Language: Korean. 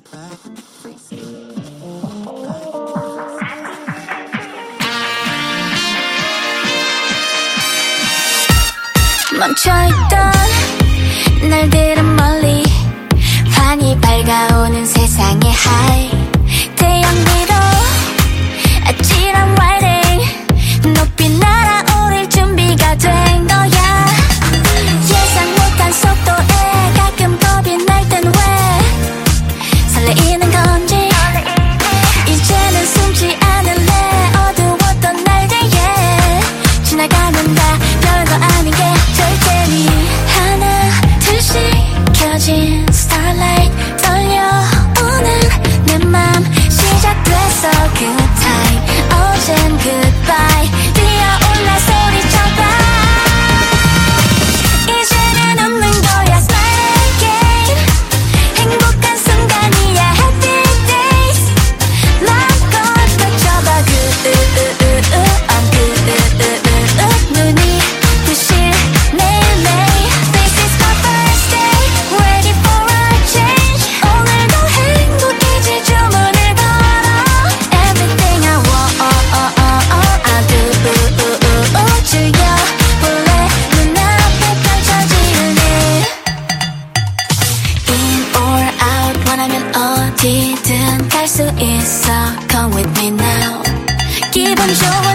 멈춰있던 날들은 멀리 환히 밝아오는 세상의 하이 태양 위로 아찔한 라이딩 높이 날아오를 준비가 된 거야. 예상 못한 속도에 가끔 겁이 날 땐 왜 설레이는 건지 이제는 숨지 않을래. 어두웠던 날들에 지나가면 다 별거 아닌 게 절대니 하나 둘씩 켜진 starlight 떨려오는 내 맘 시작됐어 good time 어젠 goodbye 뛰어올라 소리쳐봐. 이제는 없는 거야 smile again 행복한 순간이야 happy days 마음껏 펼쳐봐 good I'm good 눈이 부실 매일매일 This is my first day ready for a change 오늘도 행복이지 주문을 걸어 Everything I want I do 즐겨볼래 눈앞에 펼쳐지는 일 In or out 원하면 어디든 갈 수 있어 Come with me now 기분 좋아